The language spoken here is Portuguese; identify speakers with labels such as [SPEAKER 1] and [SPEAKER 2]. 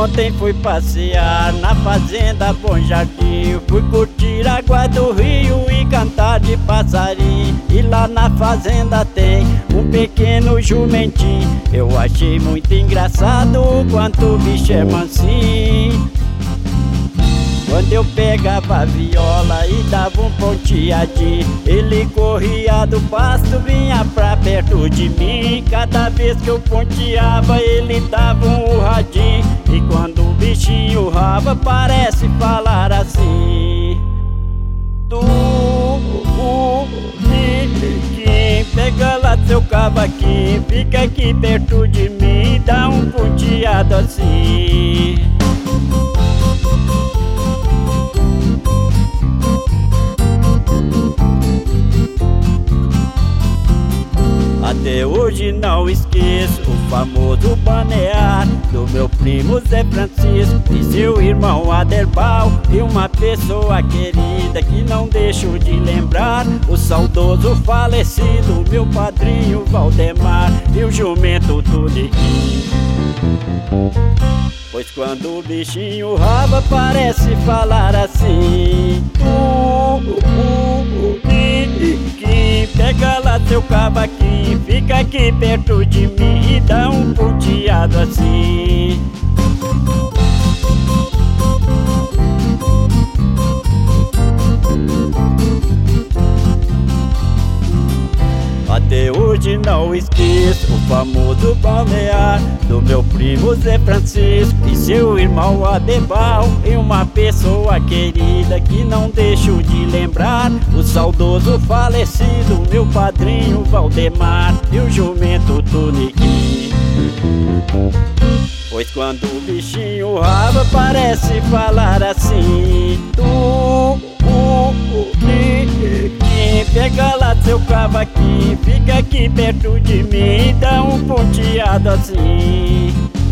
[SPEAKER 1] Ontem fui passear na fazenda Bom Jardim. Fui curtir a água do rio e cantar de passarinho. E lá na fazenda tem um pequeno jumentinho. Eu achei muito engraçado o quanto o bicho é mansinho. Quando eu pegava a viola e dava um ponteadinho, ele corria do pasto, vinha pra perto de mim. Cada vez que eu ponteava, ele dava um urradinho. E quando o bichinho rava, parece falar assim: Tuniquim, pega lá seu cavaquinho, fica aqui perto de mim, dá um ponteado assim. Até hoje não esqueço o famoso banear do meu primo Zé Francisco e seu irmão Aderbal. E uma pessoa querida que não deixo de lembrar, o saudoso falecido meu padrinho Valdemar e o jumento Tuniquim. Pois quando o bichinho rava parece falar assim: Tuniquim, pega lá seu cavaquinho, fica aqui perto de mim e dá um ponteado assim. Até hoje não esqueço o famoso balnear do meu primo Zé Francisco e seu irmão Adebal. E uma pessoa querida que não deixo de lembrar, o saudoso falecido meu padrinho Valdemar e o jumento Tuniquim. Pois quando o bichinho rava parece falar assim: Tuniquim, pega lá seu cavaquinho, fica aqui perto de mim, dá um ponteado assim.